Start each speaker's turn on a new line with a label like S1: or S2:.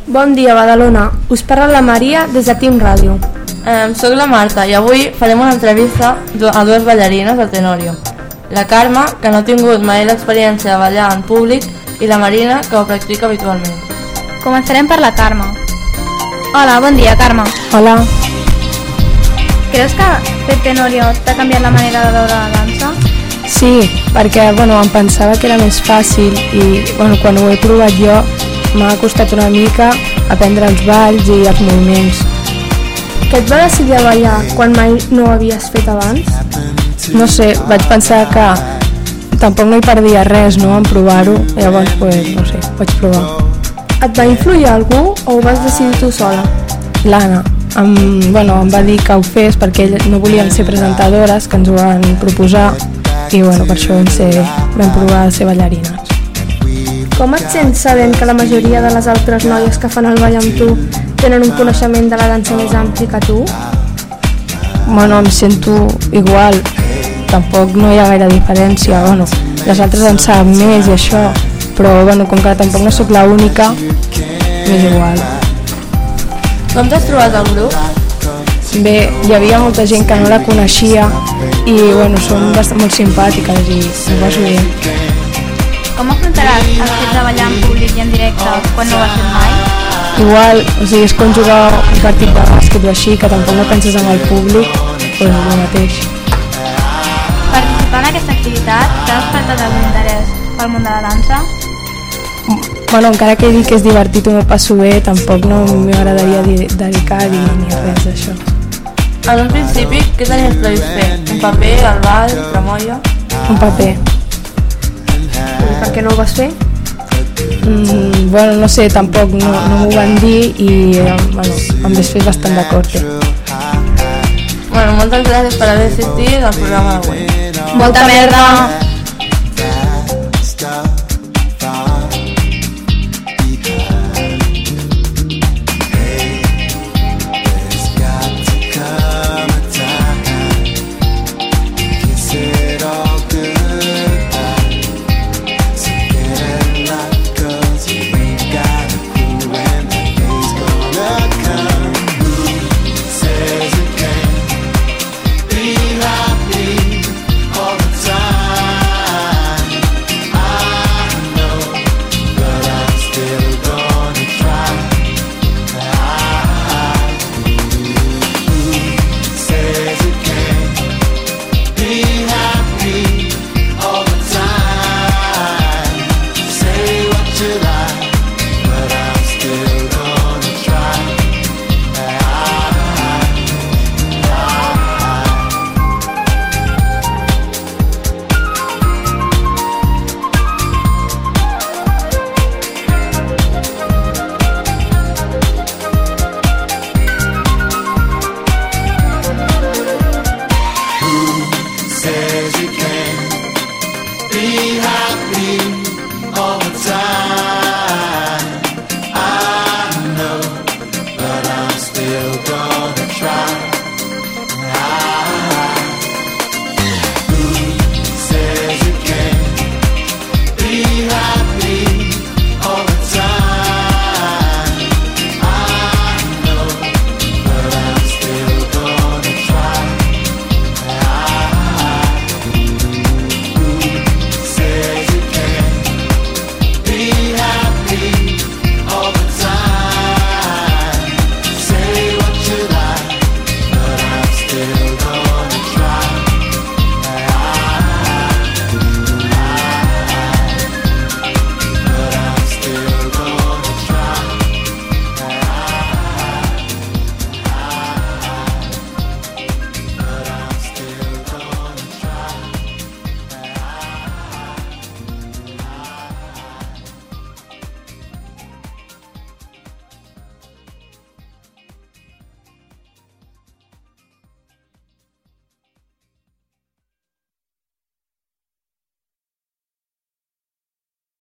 S1: Bon dia, Badalona. Us parla la Maria des de Team Ràdio.
S2: Soc la Marta i avui farem una entrevista a dues ballarines del Tenorio. La Carme, que no ha tingut mai l'experiència de ballar en públic, i la Marina, que ho practica habitualment.
S3: Començarem per la Carme. Hola, bon dia, Carme.
S1: Hola.
S3: Creus que fer Tenorio t'ha canviat la manera de veure la dansa?
S1: Sí, perquè em pensava que era més fàcil i quan ho he provat jo m'ha costat una mica aprendre els balls i els moviments. Que et va decidir a ballar quan mai no ho havies fet abans? No sé, vaig pensar que tampoc no hi perdia res, no?, en provar-ho, llavors, no sé, vaig provar. Et va influir algú o ho vas decidir tu sola? L'Anna. Em va dir que ho fes perquè no volien ser presentadores, que ens ho van proposar, i per això vam provar de ser ballarines. Com et sents sabent que la majoria de les altres noies que fan el ball amb tu tenen un coneixement de la dansa més ampli que tu? Em sento igual, tampoc no hi ha gaire diferència, les altres en saben més i això, però com que tampoc no sóc l'única, m'és igual.
S2: Com t'has trobat el grup?
S1: Bé, hi havia molta gent que no la coneixia i són molt simpàtiques i ho vas bé.
S3: Com afrontaràs el fet de ballar en públic i en directe quan no ho has fet mai?
S1: Igual, és com jugar un partit de bàsquet o així, que tampoc no penses en el públic, el mateix.
S3: Participar en aquesta activitat t'ha despertat algun interès pel món de la dansa?
S1: Encara que he dit que és divertit o m'ho passo bé, tampoc no m'agradaria dedicar-hi ni res d'això.
S2: En un principi, què tenies previst fer? Un paper, el ball, tramoia?
S1: Un paper. I per què no ho vas fer? No sé, tampoc no m'ho van dir i em vaig fer bastant d'acord.
S2: Moltes gràcies per haver assistit al programa d'avui.
S3: Molta merda!